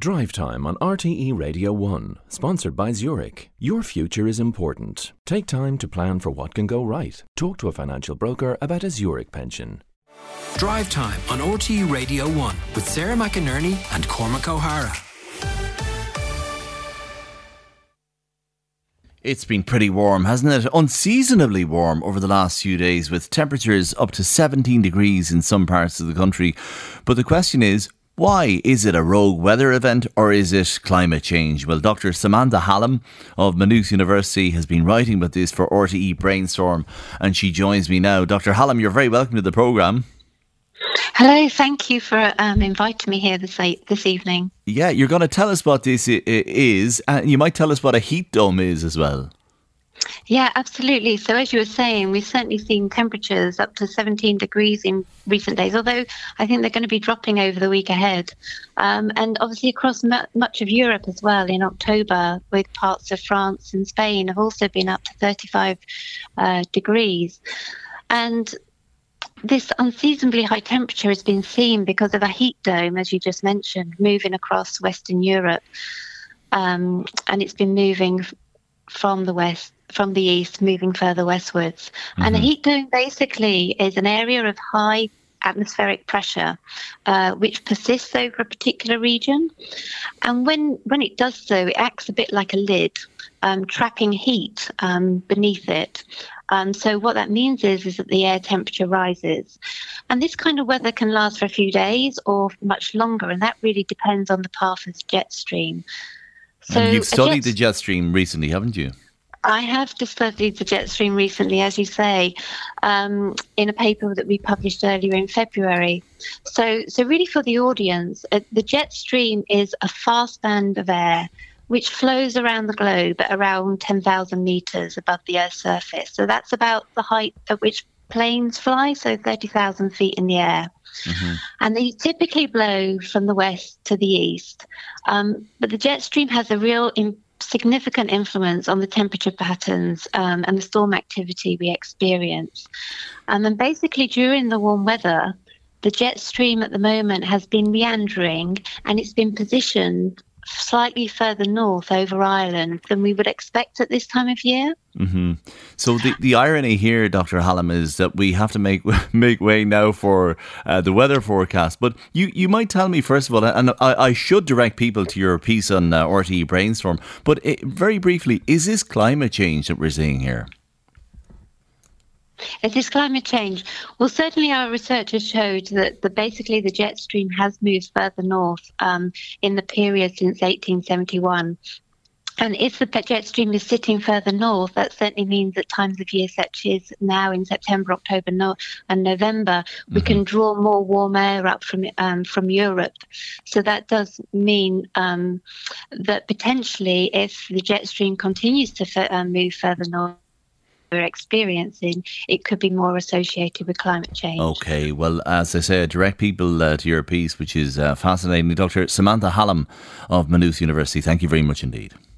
Drive Time on RTE Radio 1, sponsored by Zurich. Your future is important. Take time to plan for what can go right. Talk to a financial broker about a Zurich pension. Drive Time on RTE Radio 1 with Sarah McInerney and Cormac O'Hara. It's been pretty warm, hasn't it? Unseasonably warm over the last few days, with temperatures up to 17 degrees in some parts of the country. But the question is, why? Is it a rogue weather event or is it climate change? Well, Dr. Samantha Hallam of Maynooth University has been writing about this for RTE Brainstorm, and she joins me now. Dr. Hallam, you're very welcome to the programme. Hello, thank you for inviting me here this evening. Yeah, you're going to tell us what this is, and you might tell us what a heat dome is as well. Yeah, absolutely. So as you were saying, we've certainly seen temperatures up to 17 degrees in recent days, although I think they're going to be dropping over the week ahead. And obviously across much of Europe as well in October, with parts of France and Spain have also been up to 35 degrees. And this unseasonably high temperature has been seen because of a heat dome, as you just mentioned, moving across Western Europe. And it's been moving from the east, moving further westwards. Mm-hmm. And a heat dome basically is an area of high atmospheric pressure, which persists over a particular region. And when it does so, it acts a bit like a lid, trapping heat beneath it. So what that means is that the air temperature rises. And this kind of weather can last for a few days or much longer, and that really depends on the path of the jet stream. So and you've studied the jet stream recently, haven't you? I have studied the jet stream recently, as you say, in a paper that we published earlier in February. So really for the audience, the jet stream is a fast band of air which flows around the globe at around 10,000 metres above the Earth's surface. So that's about the height at which planes fly, so 30,000 feet in the air. Mm-hmm. And they typically blow from the west to the east. But the jet stream has a real significant influence on the temperature patterns and the storm activity we experience. And basically during the warm weather, the jet stream at the moment has been meandering and it's been positioned slightly further north over Ireland than we would expect at this time of year. Mm-hmm. So the irony here, Dr. Hallam, is that we have to make way now for the weather forecast. But you might tell me, first of all, and I should direct people to your piece on RTE Brainstorm, but very briefly, is this climate change that we're seeing here? Is this climate change? Well, certainly our research has showed that basically the jet stream has moved further north in the period since 1871. And if the jet stream is sitting further north, that certainly means at times of year such as now in September, October and November, we can draw more warm air up from Europe. So that does mean that potentially if the jet stream continues to move further north, we're experiencing, it could be more associated with climate change. Okay, well, as I say, direct people to your piece, which is fascinating. Dr. Samantha Hallam of Maynooth University, thank you very much indeed.